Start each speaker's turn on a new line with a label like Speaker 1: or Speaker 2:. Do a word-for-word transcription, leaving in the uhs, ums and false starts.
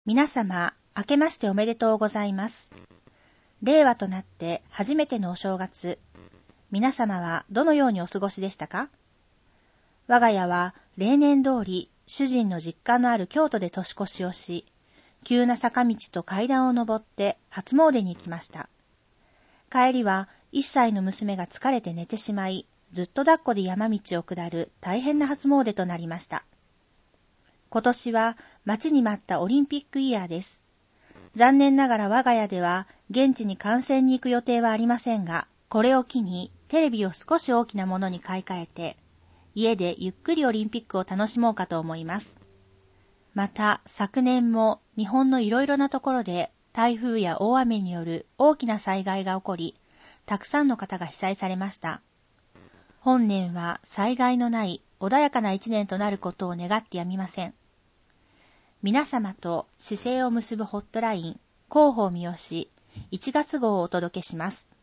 Speaker 1: 皆様、明けましておめでとうございます。令和となって初めてのお正月、皆様はどのようにお過ごしでしたか？我が家は例年通り主人の実家のある京都で年越しをし、急な坂道と階段を登って初詣に行きました。帰りはいっさいの娘が疲れて寝てしまい、ずっと抱っこで山道を下る大変な初詣となりました。今年は待ちに待ったオリンピックイヤーです。残念ながら我が家では現地に観戦に行く予定はありませんが、これを機にテレビを少し大きなものに買い替えて、家でゆっくりオリンピックを楽しもうかと思います。また昨年も日本のいろいろなところで台風や大雨による大きな災害が起こり、たくさんの方が被災されました。本年は災害のない穏やかな一年となることを願ってやみません。皆様と姿勢を結ぶホットライン、広報三好いちがつ号をお届けします。